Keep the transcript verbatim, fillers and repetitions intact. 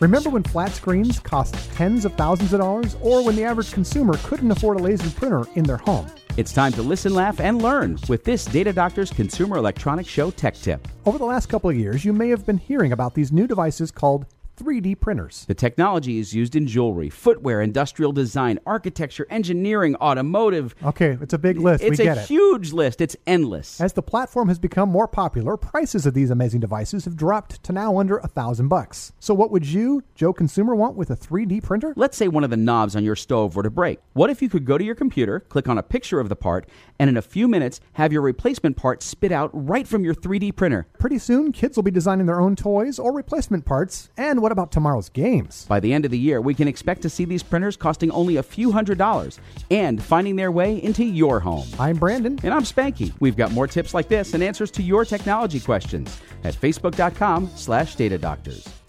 Remember when flat screens cost tens of thousands of dollars, or when the average consumer couldn't afford a laser printer in their home? It's time to listen, laugh, and learn with this Data Doctor's Consumer Electronics Show Tech Tip. Over the last couple of years, you may have been hearing about these new devices called three D printers. The technology is used in jewelry, footwear, industrial design, architecture, engineering, automotive. Okay, it's a big list. It's we get a it. huge list. It's endless. As the platform has become more popular, prices of these amazing devices have dropped to now under a thousand bucks. So what would you, Joe Consumer, want with a three D printer? Let's say one of the knobs on your stove were to break. What if you could go to your computer, click on a picture of the part, and in a few minutes have your replacement part spit out right from your three D printer? Pretty soon, kids will be designing their own toys or replacement parts. And what about tomorrow's games? By the end of the year, we can expect to see these printers costing only a few hundred dollars and finding their way into your home. I'm Brandon. And I'm Spanky. We've got more tips like this and answers to your technology questions at facebook.com slash Data Doctors.